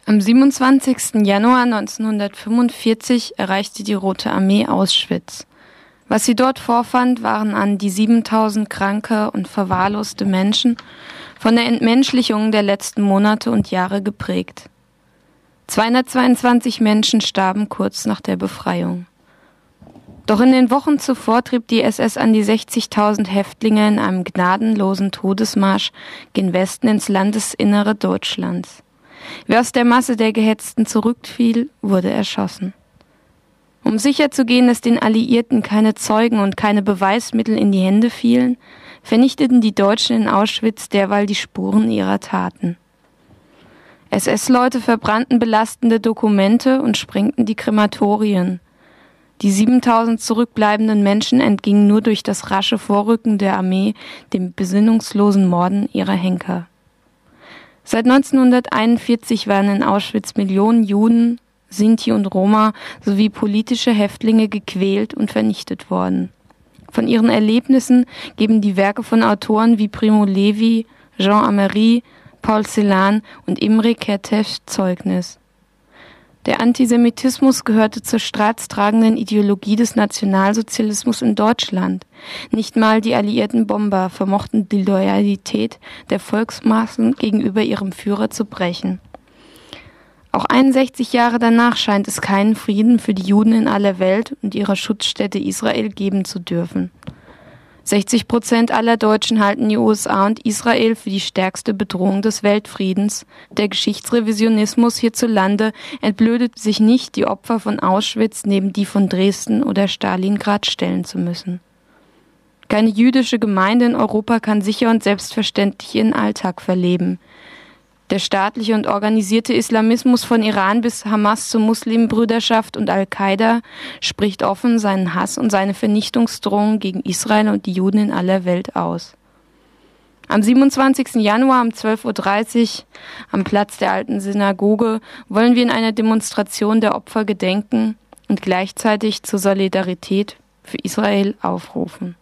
Am 27. Januar 1945 erreichte die Rote Armee Auschwitz. Was sie dort vorfand, waren an die 7000 kranke und verwahrloste Menschen, von der Entmenschlichung der letzten Monate und Jahre geprägt. 222 Menschen starben kurz nach der Befreiung. Doch in den Wochen zuvor trieb die SS an die 60.000 Häftlinge in einem gnadenlosen Todesmarsch gen Westen ins Landesinnere Deutschlands. Wer aus der Masse der Gehetzten zurückfiel, wurde erschossen. Um sicherzugehen, dass den Alliierten keine Zeugen und keine Beweismittel in die Hände fielen, vernichteten die Deutschen in Auschwitz derweil die Spuren ihrer Taten. SS-Leute verbrannten belastende Dokumente und sprengten die Krematorien. Die 7000 zurückbleibenden Menschen entgingen nur durch das rasche Vorrücken der Armee dem besinnungslosen Morden ihrer Henker. Seit 1941 waren in Auschwitz Millionen Juden, Sinti und Roma sowie politische Häftlinge gequält und vernichtet worden. Von ihren Erlebnissen geben die Werke von Autoren wie Primo Levi, Jean Amery, Paul Celan und Imre Kertész Zeugnis. Der Antisemitismus gehörte zur staatstragenden Ideologie des Nationalsozialismus in Deutschland. Nicht mal die alliierten Bomber vermochten die Loyalität der Volksmassen gegenüber ihrem Führer zu brechen. Auch 61 Jahre danach scheint es keinen Frieden für die Juden in aller Welt und ihrer Schutzstätte Israel geben zu dürfen. 60% aller Deutschen halten die USA und Israel für die stärkste Bedrohung des Weltfriedens. Der Geschichtsrevisionismus hierzulande entblödet sich nicht, die Opfer von Auschwitz neben die von Dresden oder Stalingrad stellen zu müssen. Keine jüdische Gemeinde in Europa kann sicher und selbstverständlich ihren Alltag verleben. Der staatliche und organisierte Islamismus von Iran bis Hamas zur Muslimbrüderschaft und Al-Qaida spricht offen seinen Hass und seine Vernichtungsdrohungen gegen Israel und die Juden in aller Welt aus. Am 27. Januar um 12:30 Uhr am Platz der alten Synagoge wollen wir in einer Demonstration der Opfer gedenken und gleichzeitig zur Solidarität für Israel aufrufen.